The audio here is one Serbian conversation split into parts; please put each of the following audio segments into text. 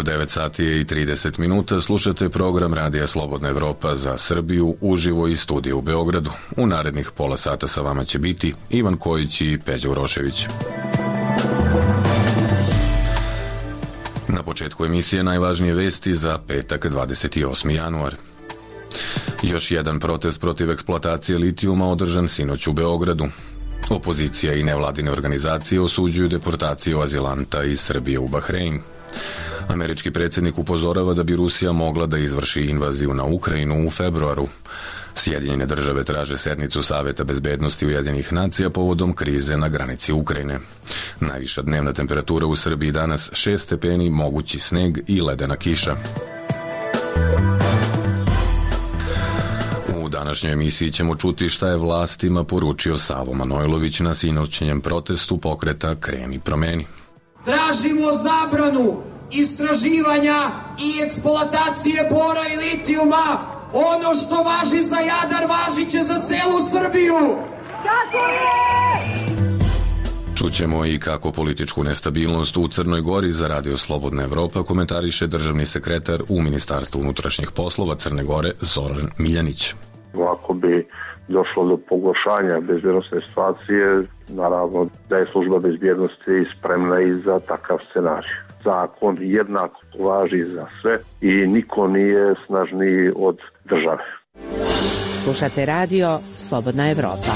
9 sati i 30 minuta. Slušate program Radija Slobodna Evropa za Srbiju uživo iz studija u Beogradu. U narednih pola sata sa vama će biti Ivan Kojić i Peđa Urošević. Na početku emisije najvažnije vesti za petak 28. januar. Još jedan protest protiv eksploatacije litijuma održan sinoć u Beogradu. Opozicija i nevladine organizacije osuđuju deportaciju azilanta iz Srbije u Bahrein. Američki predsjednik upozorava da bi Rusija mogla da izvrši invaziju na Ukrajinu u februaru. Sjedinjene države traže sednicu Saveta bezbednosti Ujedinjenih nacija povodom krize na granici Ukrajine. Najviša dnevna temperatura u Srbiji danas 6 stepeni, mogući sneg i ledena kiša. U današnjoj emisiji ćemo čuti šta je vlastima poručio Savo Manojlović na sinoćnjem protestu pokreta Kreni promeni. Tražimo zabranu istraživanja i eksploatacije bora i litijuma. Ono što važi za Jadar važit će za celu Srbiju. Tako je! Čućemo i kako političku nestabilnost u Crnoj Gori za Radio Slobodna Evropa komentariše državni sekretar u Ministarstvu unutrašnjih poslova Crne Gore Zoran Miljanić. Ako bi došlo do pogoršanja bezbjednosne situacije, naravno da je služba bezbjednosti spremna i za takav scenarij. Zakon jednako važi za sve i niko nije snažniji od države. Slušate radio Slobodna Evropa.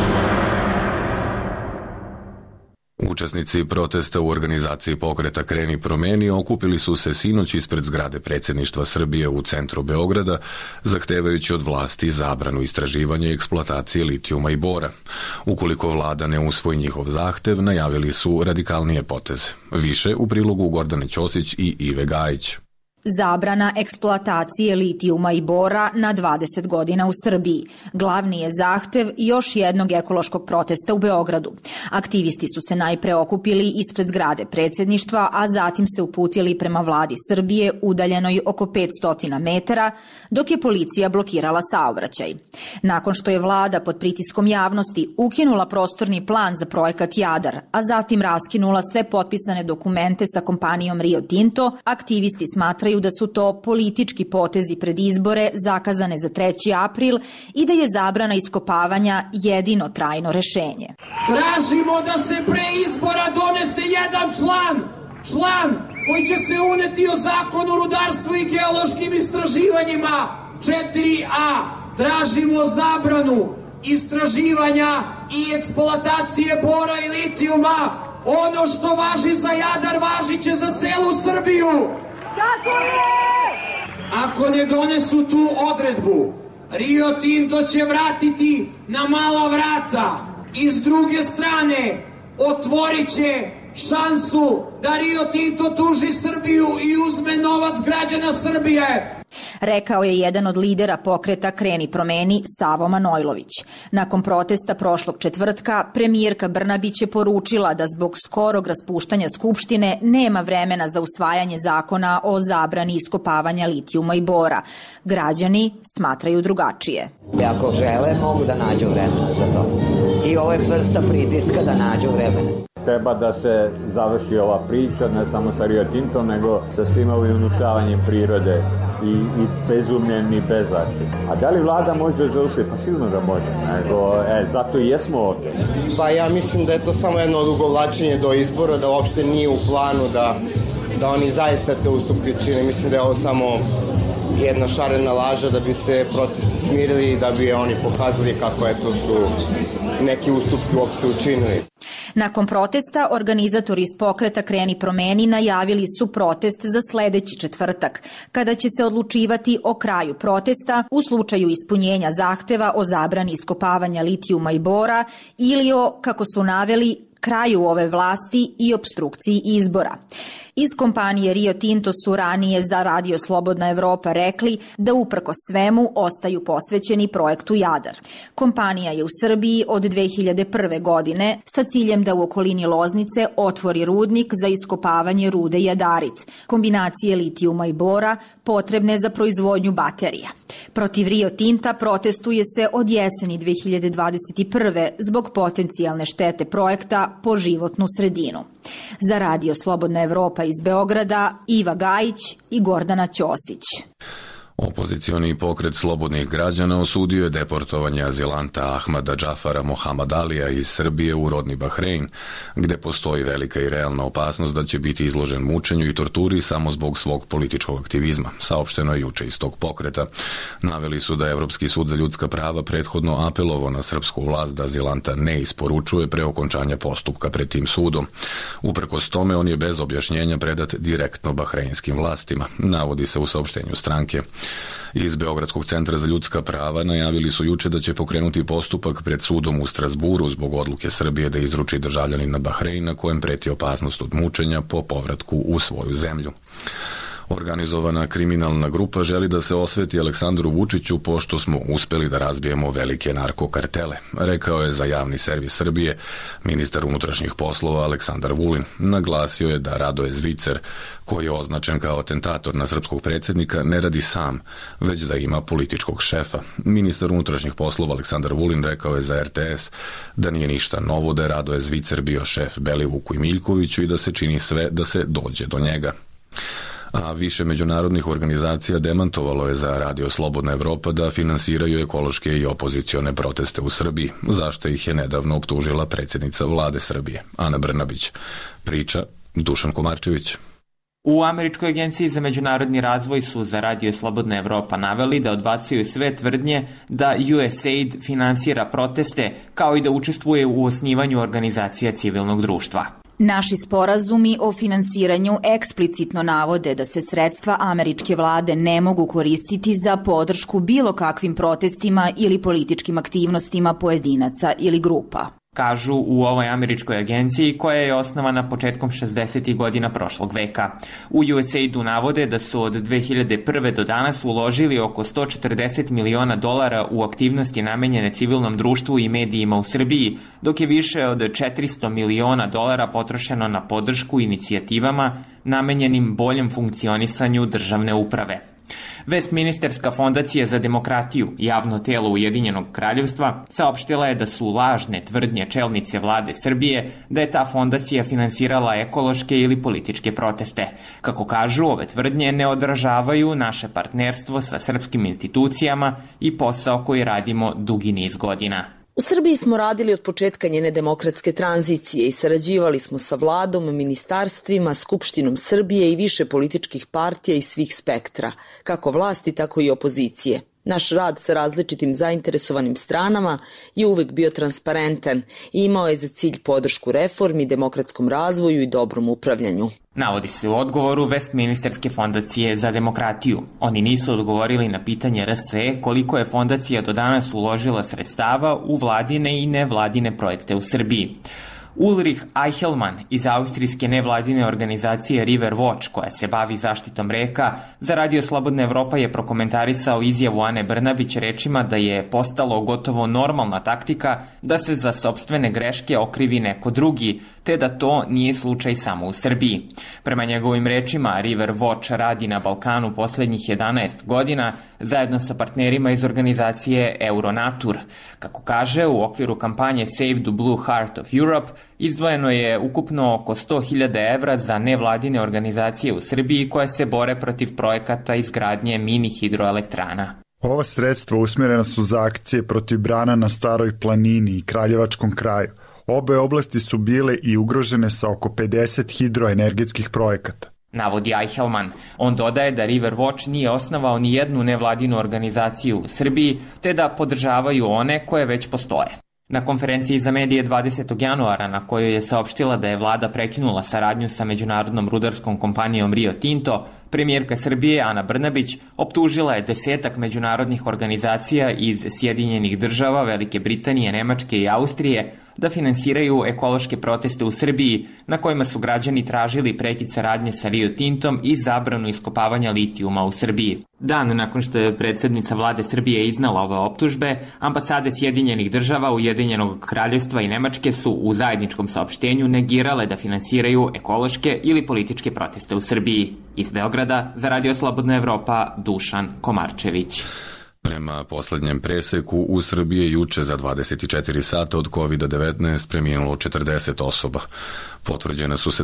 Učesnici protesta u organizaciji pokreta Kreni promeni okupili su se sinoć ispred zgrade predsjedništva Srbije u centru Beograda, zahtevajući od vlasti zabranu istraživanja i eksploatacije litijuma i bora. Ukoliko vlada ne usvoji njihov zahtev, najavili su radikalnije poteze. Više u prilogu Gordane Ćosić i Ive Gajić. Zabrana eksploatacije litijuma i bora na 20 godina u Srbiji. Glavni je zahtev još jednog ekološkog protesta u Beogradu. Aktivisti su se najpre okupili ispred zgrade predsjedništva, a zatim se uputili prema vladi Srbije udaljenoj oko 500 metara, dok je policija blokirala saobraćaj. Nakon što je vlada pod pritiskom javnosti ukinula prostorni plan za projekat Jadar, a zatim raskinula sve potpisane dokumente sa kompanijom Rio Tinto, aktivisti smatraju da su to politički potezi pred izbore zakazane za 3. april i da je zabrana iskopavanja jedino trajno rešenje. Tražimo da se pre izbora donese jedan član koji će se uneti o zakonu o rudarstvu i geološkim istraživanjima. 4a. Tražimo zabranu istraživanja i eksploatacije bora i litijuma. Ono što važi za Jadar važit će za celu Srbiju. Tako je! Ako ne donesu tu odredbu, Rio Tinto će vratiti na mala vrata i s druge strane otvorit će šansu da Rio Tinto tuži Srbiju i uzme novac građana Srbije. Rekao je jedan od lidera pokreta Kreni promeni Savo Manojlović. Nakon protesta prošlog četvrtka, premijerka Brnabić je poručila da zbog skorog raspuštanja Skupštine nema vremena za usvajanje zakona o zabrani iskopavanja litijuma i bora. Građani smatraju drugačije. Ako žele, mogu da nađu vremena za to. I ovo je vrsta pritiska da nađu vremena. Treba da se završi ova priča, ne samo sa Rio Tintom, nego sa svim ovim unušavanjem prirode i bezumljem i bezlačnim. A da li vlada može da zaustavi? Pa sigurno da može. Zato i jesmo ovdje. Pa ja mislim da je to samo jedno odugovlačenje do izbora, da uopšte nije u planu da oni zaista te ustupke čine. Mislim da je ovo samo jedna šarena laža da bi se protesti smirili i da bi oni pokazali kako su neki ustupki uopšte učinili. Nakon protesta, organizatori iz pokreta Kreni promeni najavili su protest za sledeći četvrtak, kada će se odlučivati o kraju protesta u slučaju ispunjenja zahteva o zabrani iskopavanja litijuma i bora ili o, kako su naveli, kraju ove vlasti i opstrukciji izbora. Iz kompanije Rio Tinto su ranije za Radio Slobodna Evropa rekli da uprko svemu ostaju posvećeni projektu Jadar. Kompanija je u Srbiji od 2001. godine sa ciljem da u okolini Loznice otvori rudnik za iskopavanje rude jadarit, kombinacije litijuma i bora potrebne za proizvodnju baterija. Protiv Rio Tinta protestuje se od jeseni 2021. zbog potencijalne štete projekta po životnu sredinu. Za Radio Slobodna Evropa iz Beograda Iva Gajić i Gordana Ćosić. Opozicioni pokret slobodnih građana osudio je deportovanje azilanta Ahmada Džafara Mohamed Alija iz Srbije u rodni Bahrein, gde postoji velika i realna opasnost da će biti izložen mučenju i torturi samo zbog svog političkog aktivizma, saopšteno je juče iz tog pokreta. Naveli su da je Evropski sud za ljudska prava prethodno apelovao na srpsku vlast da azilanta ne isporučuje pre okončanja postupka pred tim sudom. Uprkos tome, on je bez objašnjenja predat direktno bahreinskim vlastima, navodi se u saopštenju stranke. Iz Beogradskog centra za ljudska prava najavili su juče da će pokrenuti postupak pred sudom u Strasburu zbog odluke Srbije da izruči državljanina Bahreina kojem preti opasnost od mučenja po povratku u svoju zemlju. Organizovana kriminalna grupa želi da se osveti Aleksandru Vučiću pošto smo uspeli da razbijemo velike narkokartele, rekao je za javni servis Srbije ministar unutrašnjih poslova Aleksandar Vulin. Naglasio je da Radoje Zvicer, koji je označen kao atentator na srpskog predsjednika, ne radi sam, već da ima političkog šefa. Ministar unutrašnjih poslova Aleksandar Vulin rekao je za RTS da nije ništa novo da je Radoje Zvicer bio šef Belivuku i Miljkoviću i da se čini sve da se dođe do njega. A više međunarodnih organizacija demantovalo je za Radio Slobodna Evropa da finansiraju ekološke i opozicione proteste u Srbiji, zašto ih je nedavno optužila predsjednica vlade Srbije, Ana Brnabić. Priča Dušan Komarčević. U Američkoj agenciji za međunarodni razvoj su za Radio Slobodna Evropa naveli da odbacuju sve tvrdnje da USAID finansira proteste, kao i da učestvuje u osnivanju organizacija civilnog društva. Naši sporazumi o finansiranju eksplicitno navode da se sredstva američke vlade ne mogu koristiti za podršku bilo kakvim protestima ili političkim aktivnostima pojedinaca ili grupa, kažu u ovoj američkoj agenciji koja je osnovana početkom 60. godina prošlog veka. U USAID-u navode da su od 2001. do danas uložili oko $140 miliona u aktivnosti namenjene civilnom društvu i medijima u Srbiji, dok je više od $400 miliona potrošeno na podršku inicijativama namenjenim boljem funkcionisanju državne uprave. Westminsterska fondacija za demokratiju, javno telo Ujedinjenog kraljevstva, saopštila je da su lažne tvrdnje čelnice vlade Srbije da je ta fondacija finansirala ekološke ili političke proteste. Kako kažu, ove tvrdnje ne odražavaju naše partnerstvo sa srpskim institucijama i posao koji radimo dugi niz godina. U Srbiji smo radili od početka njene demokratske tranzicije i sarađivali smo sa vladom, ministarstvima, Skupštinom Srbije i više političkih partija i svih spektra, kako vlasti, tako i opozicije. Naš rad sa različitim zainteresovanim stranama je uvek bio transparentan i imao je za cilj podršku reformi, demokratskom razvoju i dobrom upravljanju. Navodi se u odgovoru Westminsterske fondacije za demokratiju. Oni nisu odgovorili na pitanje RSE koliko je fondacija do danas uložila sredstava u vladine i nevladine projekte u Srbiji. Ulrich Eichelmann iz austrijske nevladine organizacije River Watch, koja se bavi zaštitom reka, za Radio Slobodna Evropa je prokomentarisao izjavu Ane Brnabić rečima da je postalo gotovo normalna taktika da se za sopstvene greške okrivi neko drugi, te da to nije slučaj samo u Srbiji. Prema njegovim rečima, River Watch radi na Balkanu poslednjih 11 godina zajedno sa partnerima iz organizacije Euronatur. Kako kaže, u okviru kampanje Save the Blue Heart of Europe izdvojeno je ukupno oko 100.000 evra za nevladine organizacije u Srbiji koje se bore protiv projekata izgradnje mini hidroelektrana. Ova sredstva usmjerena su za akcije protiv brana na Staroj planini i Kraljevačkom kraju. Obe oblasti su bile i ugrožene sa oko 50 hidroenergetskih projekata, navodi Eichelmann. On dodaje da River Watch nije osnovao ni jednu nevladinu organizaciju u Srbiji, te da podržavaju one koje već postoje. Na konferenciji za medije 20. januara, na kojoj je saopštila da je vlada prekinula saradnju sa međunarodnom rudarskom kompanijom Rio Tinto, premijerka Srbije Ana Brnabić optužila je 10 međunarodnih organizacija iz Sjedinjenih država, Velike Britanije, Nemačke i Austrije da finansiraju ekološke proteste u Srbiji na kojima su građani tražili prekid saradnje sa Rio Tintom i zabranu iskopavanja litijuma u Srbiji. Dan nakon što je predsjednica vlade Srbije iznala ove optužbe, ambasade Sjedinjenih država, Ujedinjenog kraljevstva i Nemačke su u zajedničkom saopštenju negirale da finansiraju ekološke ili političke proteste u Srbiji. Iz Beograda za Radio Slobodna Evropa, Dušan Komarčević. Prema poslednjem preseku, u Srbiji je juče za 24 sata od COVID-19 preminulo 40 osoba. Potvrđene su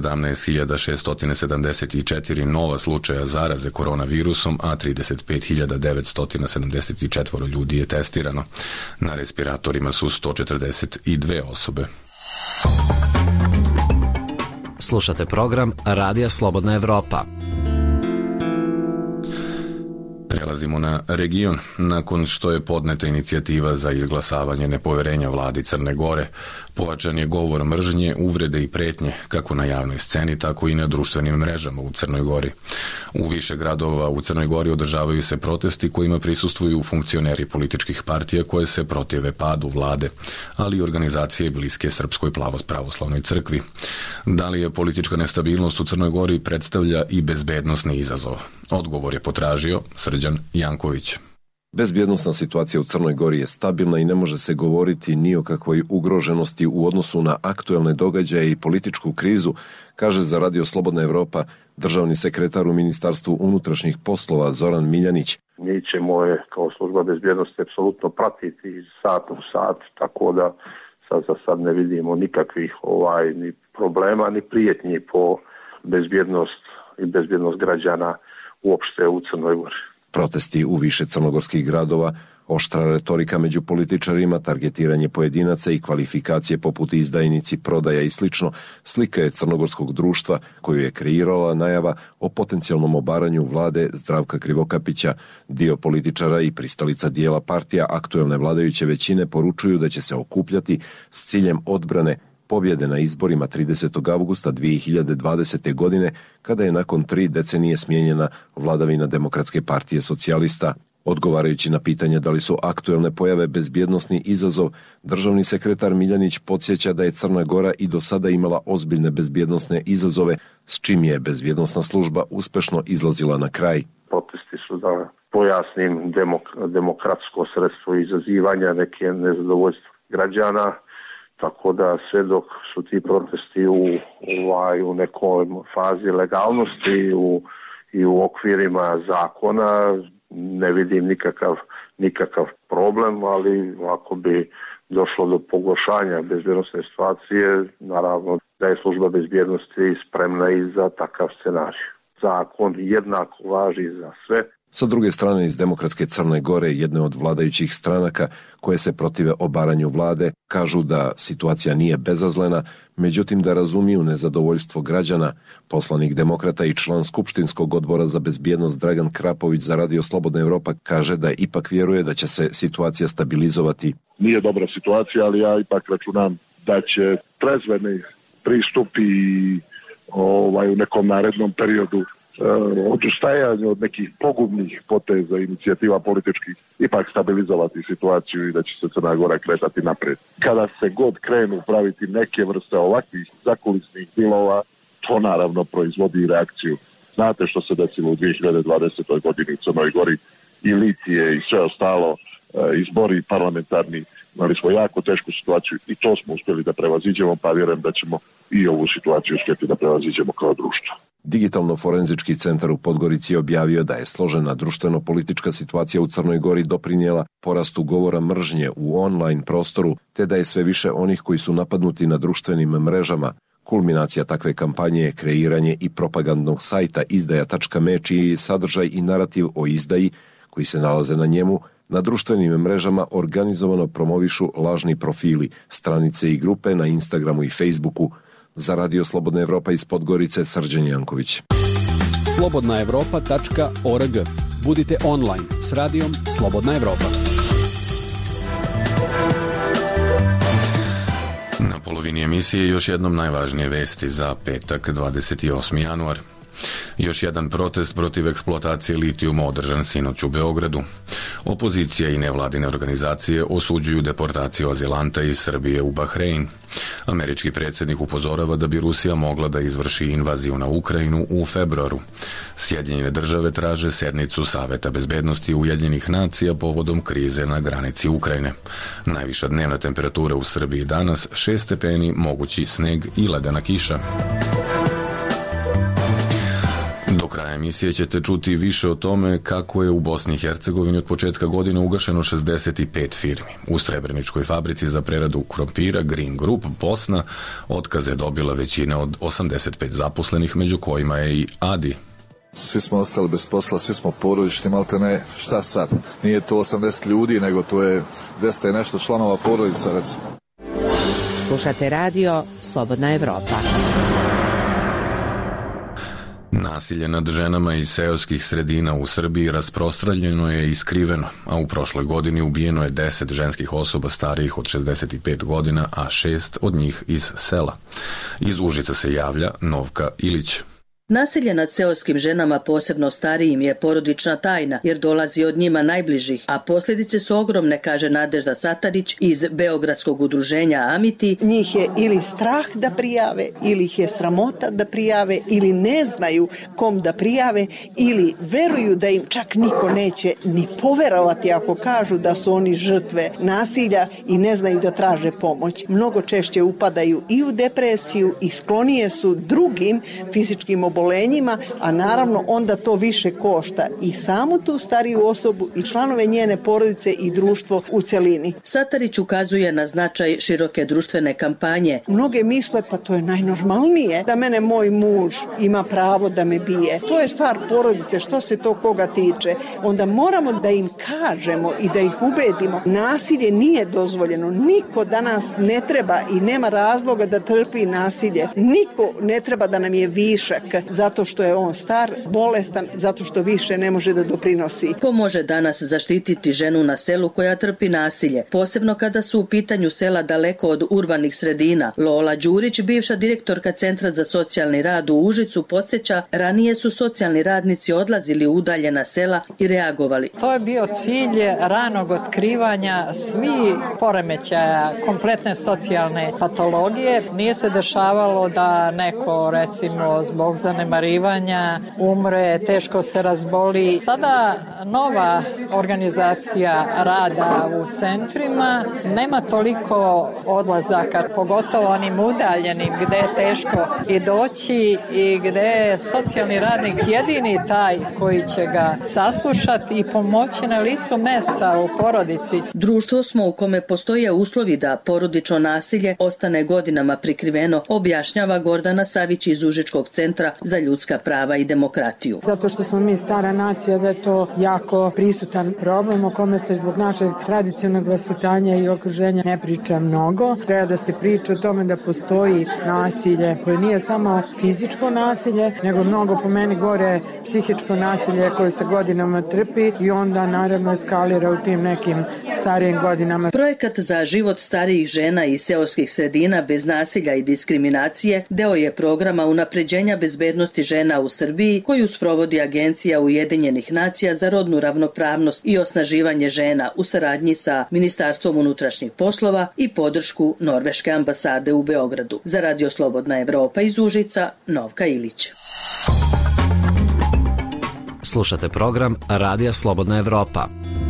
17.674 nova slučaja zaraze koronavirusom, a 35.974 ljudi je testirano. Na respiratorima su 142 osobe. Slušate program Radija Slobodna Evropa. Prelazimo na region. Nakon što je podneta inicijativa za izglasavanje nepoverenja vladi Crne Gore, pojačan je govor mržnje, uvrede i pretnje, kako na javnoj sceni, tako i na društvenim mrežama u Crnoj Gori. U više gradova u Crnoj Gori održavaju se protesti kojima prisustvuju funkcioneri političkih partija koje se protive padu vlade, ali i organizacije bliske Srpskoj pravoslavnoj crkvi. Da li je politička nestabilnost u Crnoj Gori predstavlja i bezbednosni izazov? Odgovor je potražio Srđan Janković. Bezbjednosna situacija u Crnoj Gori je stabilna i ne može se govoriti ni o kakvoj ugroženosti u odnosu na aktuelne događaje i političku krizu, kaže za Radio Slobodna Evropa državni sekretar u Ministarstvu unutrašnjih poslova Zoran Miljanić. Mi ćemo je kao služba bezbjednosti apsolutno pratiti iz sata u sat, tako da za sad ne vidimo nikakvih ni problema ni prijetnji po bezbjednost i bezbjednost građana uopšte u Crnoj Gori. Protesti u više crnogorskih gradova, oštra retorika među političarima, targetiranje pojedinaca i kvalifikacije poput izdajnici, prodaja i slično, slika je crnogorskog društva koju je kreirala najava o potencijalnom obaranju vlade Zdravka Krivokapića. Dio političara i pristalica dijela partija aktuelne vladajuće većine poručuju da će se okupljati s ciljem odbrane pobjede na izborima 30. avgusta 2020. godine, kada je nakon 3 decenije smijenjena vladavina Demokratske partije socijalista. Odgovarajući na pitanje da li su aktuelne pojave bezbjednosni izazov, državni sekretar Miljanić podsjeća da je Crna Gora i do sada imala ozbiljne bezbjednosne izazove, s čim je bezbjednosna služba uspešno izlazila na kraj. Protesti su, da pojasnim, demokratsko sredstvo izazivanja neke nezadovoljstva građana, tako da sve dok su ti protesti u nekoj fazi legalnosti i u okvirima zakona, ne vidim nikakav problem, ali ako bi došlo do pogoršanja bezbjednosne situacije, naravno da je služba bezbjednosti spremna i za takav scenarij. Zakon jednako važi za sve. Sa druge strane, iz Demokratske Crne Gore, jedne od vladajućih stranaka koje se protive obaranju vlade, kažu da situacija nije bezazlena, međutim da razumiju nezadovoljstvo građana. Poslanik Demokrata i član Skupštinskog odbora za bezbjednost Dragan Krapović za Radio Slobodna Evropa kaže da ipak vjeruje da će se situacija stabilizovati. Nije dobra situacija, ali ja ipak računam da će trezveni pristupi u nekom narednom periodu odustajanje od nekih pogubnih poteza, inicijativa političkih, ipak stabilizovati situaciju i da će se Crna Gora kretati naprijed. Kada se god krenu praviti neke vrste ovakvih zakulisnih dilova, to naravno proizvodi reakciju. Znate što se desilo u 2020. godini u Crnoj Gori, i Litije i sve ostalo, izbori parlamentarni, imali smo jako tešku situaciju i to smo uspjeli da prevaziđemo, pa vjerujem da ćemo i ovu situaciju uspjeti da prevaziđemo kao društvo. Digitalno-forenzički centar u Podgorici je objavio da je složena društveno-politička situacija u Crnoj Gori doprinijela porastu govora mržnje u online prostoru, te da je sve više onih koji su napadnuti na društvenim mrežama. Kulminacija takve kampanje je kreiranje i propagandnog sajta izdaja.me, čiji sadržaj i narativ o izdaji, koji se nalaze na njemu, na društvenim mrežama organizovano promovišu lažni profili, stranice i grupe na Instagramu i Facebooku. Za Radio Slobodna Evropa iz Podgorice, Srđan Janković. slobodnaevropa.org. Budite online s radijom Slobodna Evropa. Na polovini emisije još jednom najvažnije vesti za petak 28. januar. Još jedan protest protiv eksploatacije litijuma održan sinoć u Beogradu. Opozicija i nevladine organizacije osuđuju deportaciju azilanta iz Srbije u Bahrein. Američki predsjednik upozorava da bi Rusija mogla da izvrši invaziju na Ukrajinu u februaru. Sjedinjene države traže sednicu Saveta bezbednosti Ujedinjenih nacija povodom krize na granici Ukrajine. Najviša dnevna temperatura u Srbiji danas 6 stepeni, mogući sneg i ledena kiša. Do kraja kraja emisije ćete čuti više o tome kako je u Bosni i Hercegovini od početka godine ugašeno 65 firmi. U Srebreničkoj fabrici za preradu krompira Green Group Bosna otkaze dobila većina od 85 zaposlenih, među kojima je i Adi. Svi smo ostali bez posla, svi smo porodični, malte ne, šta sad? Nije to 80 ljudi, nego to je 200 i nešto članova porodica, recimo. Slušate radio Slobodna Evropa. Nasilje nad ženama iz seoskih sredina u Srbiji rasprostranjeno je i skriveno, a u prošloj godini ubijeno je 10 ženskih osoba starijih od 65 godina, a 6 od njih iz sela. Iz Užica se javlja Novka Ilić. Nasilje nad seoskim ženama, posebno starijim, je porodična tajna jer dolazi od njima najbližih, a posljedice su ogromne, kaže Nadežda Satarić iz Beogradskog udruženja Amiti. Njih je ili strah da prijave, ili ih je sramota da prijave, ili ne znaju kom da prijave, ili veruju da im čak niko neće ni poverovati ako kažu da su oni žrtve nasilja i ne znaju da traže pomoć. Mnogo češće upadaju i u depresiju i sklonije su drugim fizičkim obolenjima, a naravno onda to više košta i samu tu stariju osobu i članove njene porodice i društvo u celini. Satarić ukazuje na značaj široke društvene kampanje. Mnoge misle pa to je najnormalnije da mene moj muž ima pravo da me bije. To je stvar porodice, što se to koga tiče. Onda moramo da im kažemo i da ih ubedimo. Nasilje nije dozvoljeno. Niko danas ne treba i nema razloga da trpi nasilje. Niko ne treba da nam je višak zato što je on star, bolestan, zato što više ne može da doprinosi. Ko može danas zaštititi ženu na selu koja trpi nasilje, posebno kada su u pitanju sela daleko od urbanih sredina? Lola Đurić, bivša direktorka Centra za socijalni rad u Užicu, podsjeća, ranije su socijalni radnici odlazili u udaljena sela i reagovali. To je bio cilj ranog otkrivanja svih poremećaja, kompletne socijalne patologije. Nije se dešavalo da neko, recimo, zbog zanemarivanja umre, teško se razboli. Sada nova organizacija rada u centrima nema toliko odlazaka, pogotovo onim udaljenim gde je teško i doći i gde je socijalni radnik jedini taj koji će ga saslušati i pomoći na licu mesta u porodici. Društvo smo u kome postoje uslovi da porodično nasilje ostane godinama prikriveno, objašnjava Gordana Savić iz Užičkog centra za ljudska prava i demokratiju. Zato što smo mi stara nacija, da je to jako prisutan problem o kome se zbog našeg tradicionalnog vaspitanja i okruženja ne priča mnogo. Treba da se priča o tome da postoji nasilje koje nije samo fizičko nasilje, nego mnogo po meni gore psihičko nasilje koje se godinama trpi i onda naravno eskalira u tim nekim starijim godinama. Projekat za život starijih žena iz seoskih sredina bez nasilja i diskriminacije deo je programa unapređenja bezbednosti žena u Srbiji koju sprovodi Agencija Ujedinjenih nacija za rodnu ravnopravnost i osnaživanje žena u saradnji sa Ministarstvom unutrašnjih poslova i podršku Norveške ambasade u Beogradu. Za Radio Slobodna Evropa iz Užica, Novka Ilić. Slušate program Radija Slobodna Evropa.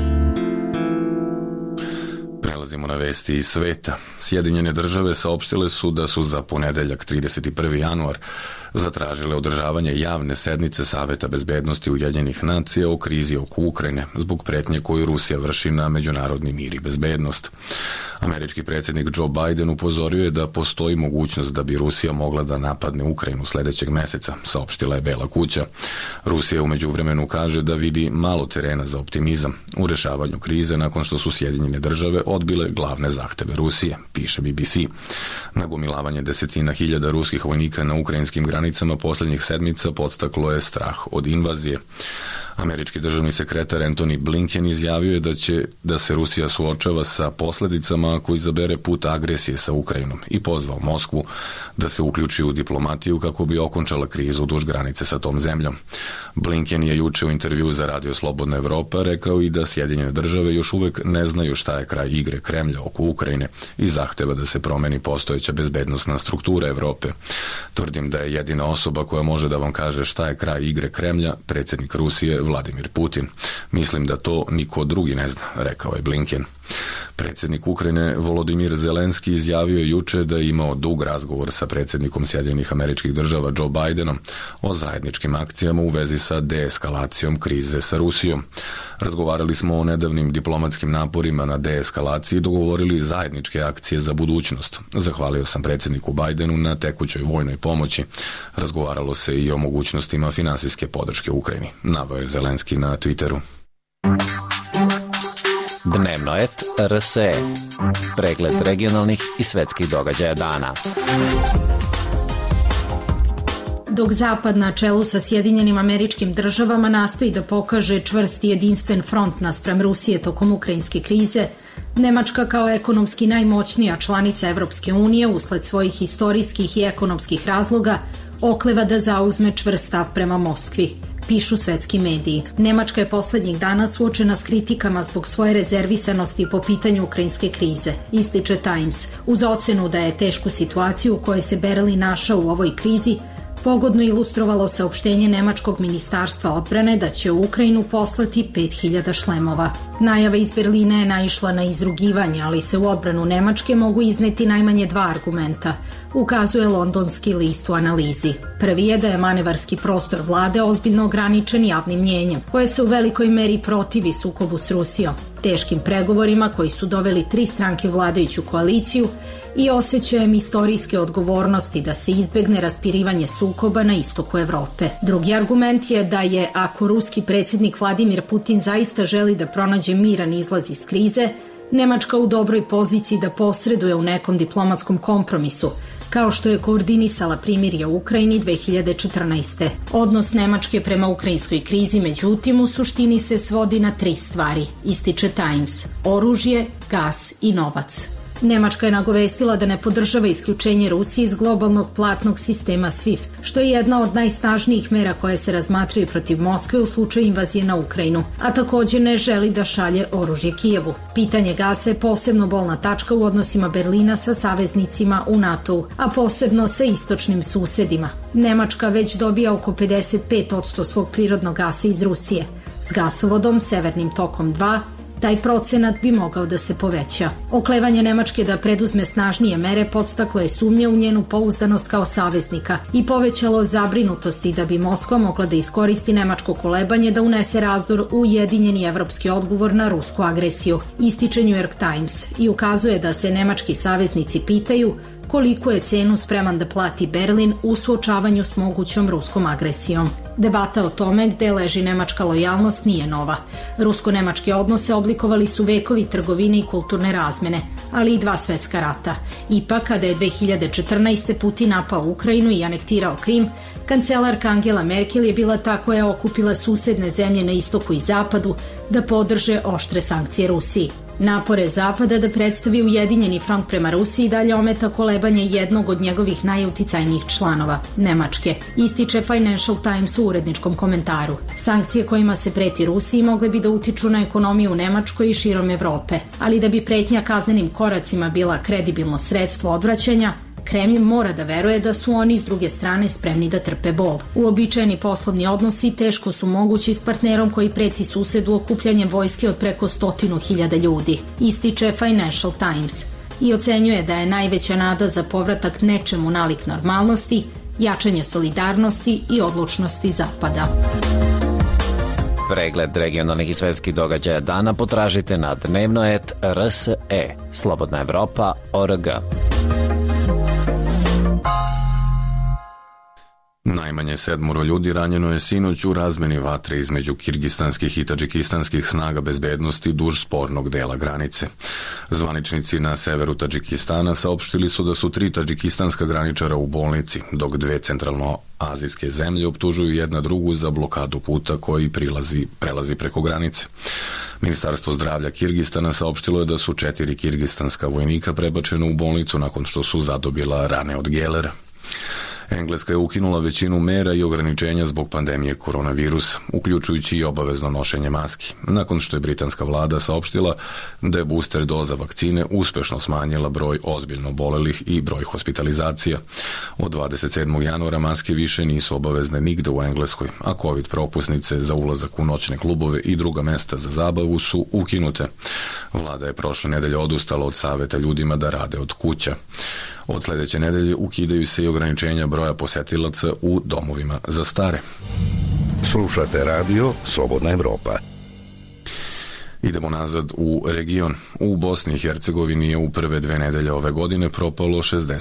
Prelazimo na vesti iz sveta. Sjedinjene države saopštile su da su za ponedeljak 31. januar zatražile održavanje javne sednice Saveta bezbednosti Ujedinjenih nacija o krizi oko Ukrajine zbog pretnje koju Rusija vrši na međunarodni mir i bezbednost. Američki predsjednik Joe Biden upozorio je da postoji mogućnost da bi Rusija mogla da napadne Ukrajinu sledećeg meseca, saopštila je Bela kuća. Rusija u međuvremenu kaže da vidi malo terena za optimizam u rešavanju krize nakon što su Sjedinjene države odbile glavne zahteve Rusije, piše BBC. Nagomilavanje desetina hiljada ruskih vojnika na ukrajinskim granicama posljednjih sedmica podstaklo je strah od invazije. Američki državni sekretar Antony Blinken izjavio je da se Rusija suočava sa posljedicama ako izabere put agresije sa Ukrajinom i pozvao Moskvu da se uključi u diplomatiju kako bi okončala krizu duž granice sa tom zemljom. Blinken je juče u intervju za Radio Slobodna Evropa rekao i da Sjedinjene države još uvek ne znaju šta je kraj igre Kremlja oko Ukrajine i zahteva da se promeni postojeća bezbednosna struktura Evrope. Tvrdim da je jedina osoba koja može da vam kaže šta je kraj igre Kremlja predsjednik Rusije Vladimir Putin. Mislim da to niko drugi ne zna, rekao je Blinken. Predsjednik Ukrajine Volodimir Zelenski izjavio juče da je imao dug razgovor sa predsjednikom Sjedinjenih Američkih Država Joe Bidenom o zajedničkim akcijama u vezi sa deeskalacijom krize sa Rusijom. Razgovarali smo o nedavnim diplomatskim naporima na deeskalaciji i dogovorili zajedničke akcije za budućnost. Zahvalio sam predsjedniku Bidenu na tekućoj vojnoj pomoći. Razgovaralo se i o mogućnostima finansijske podrške Ukrajini, naveo je Zelenski na Twitteru. Dnevno et RSE. Pregled regionalnih i svetskih događaja dana. Dok Zapad na čelu sa Sjedinjenim Američkim Državama nastoji da pokaže čvrst i jedinstven front naspram Rusije tokom ukrajinske krize, Nemačka kao ekonomski najmoćnija članica Evropske unije usled svojih historijskih i ekonomskih razloga okleva da zauzme čvrst stav prema Moskvi, pišu svetski mediji. Nemačka je poslednjih dana suočena s kritikama zbog svoje rezervisanosti po pitanju ukrajinske krize, ističe Times, uz ocenu da je tešku situaciju u kojoj se Berlin našao u ovoj krizi pogodno ilustrovalo saopštenje Nemačkog ministarstva odbrane da će u Ukrajinu poslati 5000 šlemova. Najava iz Berlina je naišla na izrugivanje, ali se u odbranu Nemačke mogu izneti najmanje dva argumenta, ukazuje londonski list u analizi. Prvi je da je manevarski prostor vlade ozbiljno ograničen javnim mnjenjem, koje se u velikoj meri protivi sukobu s Rusijom, teškim pregovorima koji su doveli 3 stranke u vladajuću koaliciju i osjećajem istorijske odgovornosti da se izbegne raspirivanje sukoba na istoku Evrope. Drugi argument je da je, ako ruski predsjednik Vladimir Putin zaista želi da pronađe miran izlaz iz krize, Nemačka u dobroj poziciji da posreduje u nekom diplomatskom kompromisu, kao što je koordinisala primirje u Ukrajini 2014. Odnos Nemačke prema ukrajinskoj krizi, međutim, u suštini se svodi na 3 stvari, ističe Times: oružje, gas i novac. Nemačka je nagovestila da ne podržava isključenje Rusije iz globalnog platnog sistema SWIFT, što je jedna od najsnažnijih mera koje se razmatraju protiv Moskve u slučaju invazije na Ukrajinu, a također ne želi da šalje oružje Kijevu. Pitanje gasa je posebno bolna tačka u odnosima Berlina sa saveznicima u NATO-u, a posebno sa istočnim susedima. Nemačka već dobija oko 55% svog prirodnog gasa iz Rusije. S gasovodom Severnim tokom 2 taj procenat bi mogao da se poveća. Oklevanje Nemačke da preduzme snažnije mere podstaklo je sumnje u njenu pouzdanost kao saveznika i povećalo zabrinutosti da bi Moskva mogla da iskoristi nemačko kolebanje da unese razdor u ujedinjeni evropski odgovor na rusku agresiju, ističe New York Times, i ukazuje da se nemački saveznici pitaju koliko je cenu spreman da plati Berlin u suočavanju s mogućom ruskom agresijom. Debata o tome gde leži nemačka lojalnost nije nova. Rusko-nemačke odnose oblikovali su vekovi trgovine i kulturne razmene, ali i 2 svetska rata. Ipak, kada je 2014. Putin napao Ukrajinu i anektirao Krim, kancelarka Angela Merkel je bila ta koja je okupila susedne zemlje na istoku i zapadu da podrže oštre sankcije Rusiji. Napore Zapada da predstavi ujedinjeni front prema Rusiji dalje ometa kolebanje jednog od njegovih najuticajnijih članova, Nemačke, ističe Financial Times u uredničkom komentaru. Sankcije kojima se preti Rusiji mogle bi da utiču na ekonomiju u Nemačkoj i širom Evrope, ali da bi pretnja kaznenim koracima bila kredibilno sredstvo odvraćanja, Kremlj mora da veruje da su oni s druge strane spremni da trpe bol. Uobičajeni poslovni odnosi teško su mogući s partnerom koji preti susedu okupljanjem vojske od preko 100.000 ljudi, ističe Financial Times, i ocenjuje da je najveća nada za povratak nečemu nalik normalnosti, jačanje solidarnosti i odlučnosti Zapada. Pregled regionalnih i svetskih događaja dana potražite na dnevnoet.rse, slobodnaevropa.org. Najmanje 7 ljudi ranjeno je sinoć u razmeni vatre između kirgistanskih i tadžikistanskih snaga bezbednosti duž spornog dela granice. Zvaničnici na severu Tadžikistana saopštili su da su 3 tadžikistanska graničara u bolnici, dok 2 centralnoazijske zemlje optužuju jedna drugu za blokadu puta koji prelazi preko granice. Ministarstvo zdravlja Kirgistana saopštilo je da su 4 kirgistanska vojnika prebačena u bolnicu nakon što su zadobila rane od gelera. Engleska je ukinula većinu mera i ograničenja zbog pandemije koronavirusa, uključujući i obavezno nošenje maski, nakon što je britanska vlada saopštila da je booster doza vakcine uspešno smanjila broj ozbiljno obolelih i broj hospitalizacija. Od 27. januara maske više nisu obavezne nigde u Engleskoj, a COVID propusnice za ulazak u noćne klubove i druga mesta za zabavu su ukinute. Vlada je prošle nedelje odustala od saveta ljudima da rade od kuća. Od sledeće nedelje ukidaju se i ograničenja broja posetilaca u domovima za stare. Slušate radio Slobodna Evropa. Idemo nazad u region. U Bosni i Hercegovini je u prve 2 nedelje ove godine propalo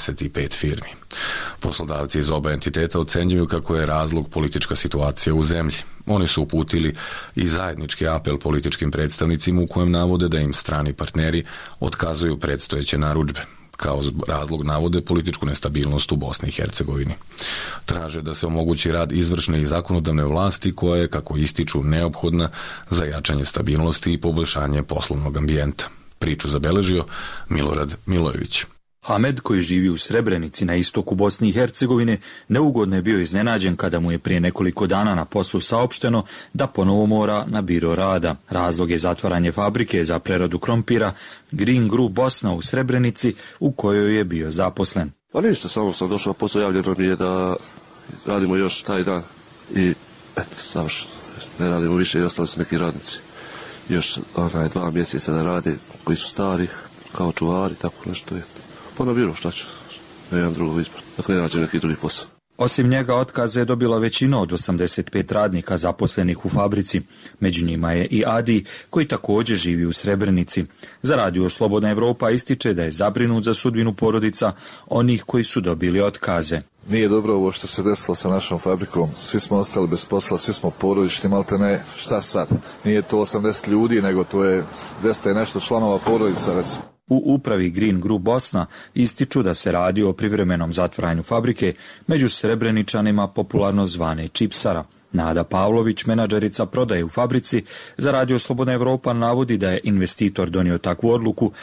65 firmi. Poslodavci iz oba entiteta ocenjuju kako je razlog politička situacija u zemlji. Oni su uputili i zajednički apel političkim predstavnicima u kojem navode da im strani partneri otkazuju predstojeće narudžbe. Kao razlog navode političku nestabilnost u Bosni i Hercegovini. Traže da se omogući rad izvršne i zakonodavne vlasti koja je, kako ističu, neophodna za jačanje stabilnosti i poboljšanje poslovnog ambijenta. Priču zabeležio Milorad Milojević. Hamed, koji živi u Srebrenici na istoku Bosne i Hercegovine, neugodno je bio iznenađen kada mu je prije nekoliko dana na poslu saopšteno da ponovo mora na biro rada. Razlog je zatvaranje fabrike za preradu krompira Green Group Bosna u Srebrenici, u kojoj je bio zaposlen. Pa ništa, samo sam došao, posao javljeno mi je da radimo još taj dan i eto, savršeno. Ne radimo više i ostali su neki radnici. Još 2 mjeseca da rade, koji su stari, kao čuvari, tako nešto je. Pa na biro, šta ću? Ne imam drugog izbora. Dakle, ne nađem neki drugi posao. Osim njega, otkaze je dobila većina od 85 radnika zaposlenih u fabrici. Među njima je i Adi, koji također živi u Srebrenici. Za radio Slobodna Evropa ističe da je zabrinut za sudbinu porodica onih koji su dobili otkaze. Nije dobro ovo što se desilo sa našom fabrikom. Svi smo ostali bez posla, svi smo porodični, malte ne, šta sad? Nije to 80 ljudi, nego to je 200 i nešto članova porodica, recimo. U upravi Green Group Bosna ističu da se radi o privremenom zatvaranju fabrike među Srebreničanima popularno zvane Čipsara. Nada Pavlović, menadžerica prodaje u fabrici, za radio Slobodna Evropa navodi da je investitor donio takvu odluku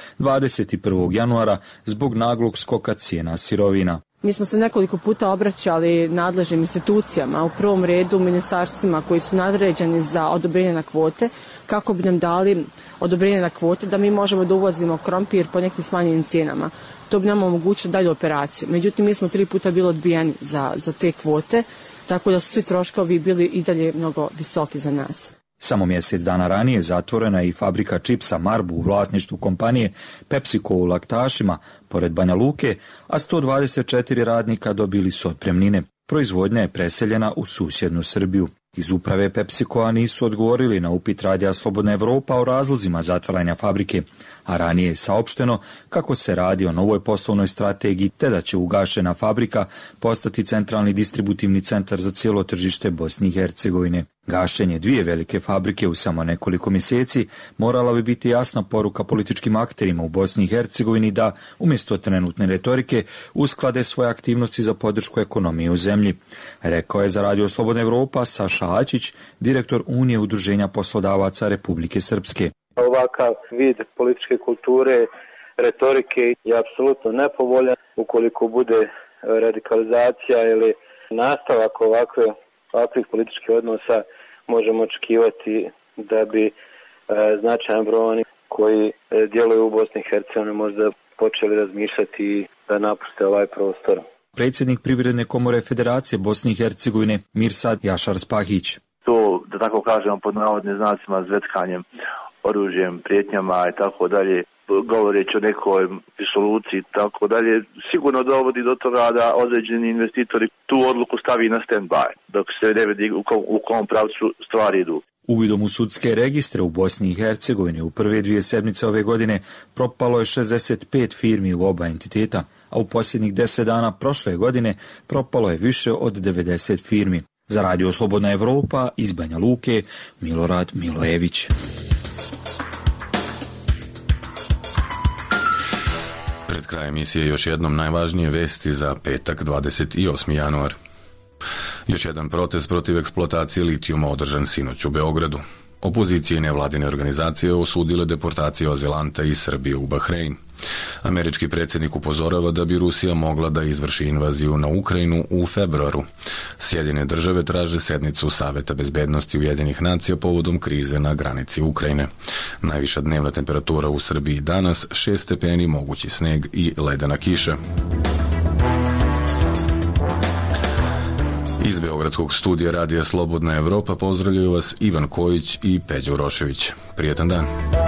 21. januara zbog naglog skoka cijena sirovina. Mi smo se nekoliko puta obraćali nadležnim institucijama, u prvom redu ministarstvima koji su nadređeni za odobrenje na kvote, kako bi nam dali odobrenje na kvote da mi možemo da uvozimo krompir po nekim smanjenim cijenama. To bi nam omogućilo dalju operaciju. Međutim, mi smo 3 puta bili odbijeni za te kvote, tako da su svi troškovi bili i dalje mnogo visoki za nas. Samo mjesec dana ranije zatvorena je i fabrika čipsa Marbu u vlasništvu kompanije PepsiCo u Laktašima, pored Banja Luke, a 124 radnika dobili su otpremnine. Proizvodnja je preseljena u susjednu Srbiju. Iz uprave PepsiCoa nisu odgovorili na upit radija Slobodna Evropa o razlozima zatvaranja fabrike, a ranije je saopšteno kako se radi o novoj poslovnoj strategiji te da će ugašena fabrika postati centralni distributivni centar za cijelo tržište Bosne i Hercegovine. Gašenje 2 velike fabrike u samo nekoliko mjeseci morala bi biti jasna poruka političkim akterima u Bosni i Hercegovini da, umjesto trenutne retorike, usklade svoje aktivnosti za podršku ekonomije u zemlji. Rekao je za radio Slobodna Evropa Saša Ačić, direktor Unije udruženja poslodavaca Republike Srpske. Ovakav vid političke kulture, retorike je apsolutno nepovoljan. Ukoliko bude radikalizacija ili nastavak ovakvih političkih odnosa, možemo očekivati da bi značajan broj onih koji djeluju u Bosni i Hercegovini možda počeli razmišljati da napuste ovaj prostor. Predsjednik Privredne komore Federacije Bosne i Hercegovine Mirsad Jašar Spahić. To, da tako kažemo, pod navodnim znacima zvetkanjem, oružjem, prijetnjama i tako dalje, govoreći o nekoj disoluciji i tako dalje, sigurno dovodi do toga da određeni investitori tu odluku stavi na stand-by, dok se ne vidi u kom pravcu stvari idu. Uvidom u sudske registre u Bosni i Hercegovini u prve 2 sedmice ove godine propalo je 65 firmi u oba entiteta, a u posljednjih 10 dana prošle godine propalo je više od 90 firmi. Za radio Slobodna Evropa iz Banja Luke, Milorad Milojević. Pred krajem emisije još jednom najvažnije vesti za petak 28. januar. Još jedan protest protiv eksploatacije litijuma održan sinoć u Beogradu. Opozicije i nevladine organizacije osudile deportaciju azilanta iz Srbije u Bahrein. Američki predsjednik upozorava da bi Rusija mogla da izvrši invaziju na Ukrajinu u februaru. Sjedinjene države traže sednicu Saveta bezbednosti Ujedinjenih nacija povodom krize na granici Ukrajine. Najviša dnevna temperatura u Srbiji danas 6 stepeni, mogući sneg i ledena kiša. Iz Beogradskog studija Radija Slobodna Evropa pozdravljaju vas Ivan Kojić i Peđa Urošević. Prijetan dan.